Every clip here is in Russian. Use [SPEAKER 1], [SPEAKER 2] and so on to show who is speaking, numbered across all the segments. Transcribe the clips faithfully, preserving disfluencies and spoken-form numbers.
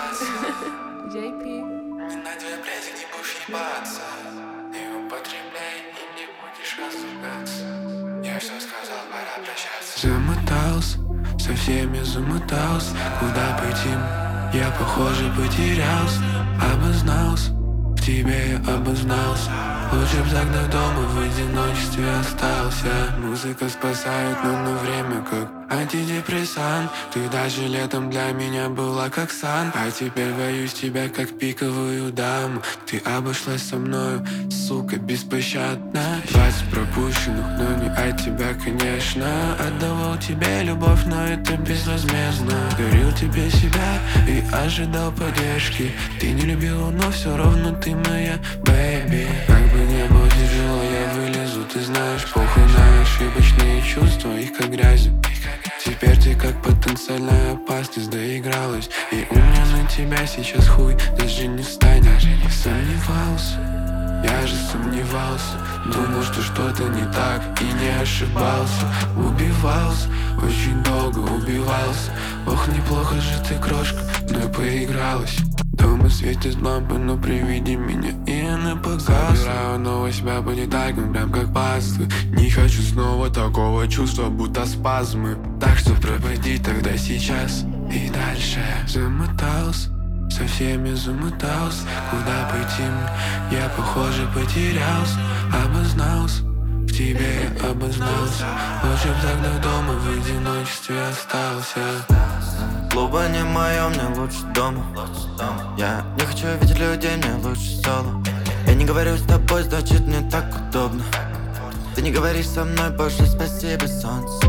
[SPEAKER 1] джей пи.
[SPEAKER 2] Не надевай пледик, не будешь ебаться. Не употребляй и не будешь разругаться. Я все сказал, пора прощаться. Замотался, со всеми замотался. Куда пойти? Я, похоже, потерялся. Обознался, в тебе я обознался. Лучше б загнал дома, в одиночестве остался. Музыка спасает, но на время как антидепрессант. Ты даже летом для меня была как сан. А теперь боюсь тебя как пиковую даму. Ты обошлась со мною, сука, беспощадно. Двадцать пропущенных, но не от тебя, конечно. Отдавал тебе любовь, но это безвозмездно. Дарил тебе себя и ожидал поддержки. Ты не любила, но все равно ты моя бэйби. Как бы не было тяжело, я вылезу. Ты знаешь, похуй на ошибочные чувства, их как грязью. Теперь ты как потенциальная опасность доигралась. И у меня на тебя сейчас хуй даже не встанет. Сомневался, я же сомневался. Думал, что что-то не так и не ошибался. Убивался, очень долго убивался. Ох, неплохо же ты, крошка, но и поигралась. Дома светит лампы, но при виде меня и она погасла. Собираю нового себя по деталькам, прям как пасты. Не хочу снова такого чувства, будто спазмы. Так что пропади тогда сейчас и дальше. Замотался, со всеми замотался. Куда пойти мне? Я, похоже, потерялся. Обознался, в тебе я обознался. Лучше б тогда дома в одиночестве остался.
[SPEAKER 3] Клуба не мое, мне лучше дома. Я не хочу видеть людей, мне лучше соло. Я не говорю с тобой, значит мне так удобно. Ты не говоришь со мной, боже, спасибо, солнце.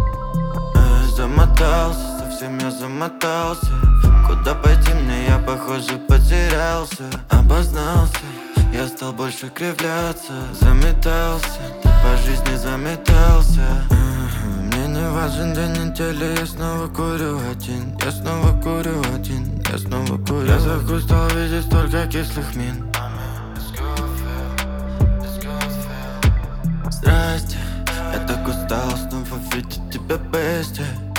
[SPEAKER 3] Я замотался, совсем я замотался. Куда пойти мне, я, похоже, потерялся. Обознался, я стал больше кривляться. Заметался, по жизни заметался. Мне не важен день недели, я снова курю один. Я снова курю один, я снова курю. Я за хуй стал видеть столько кислых мин. Здрасте, я так устал снова видеть тебя вместе.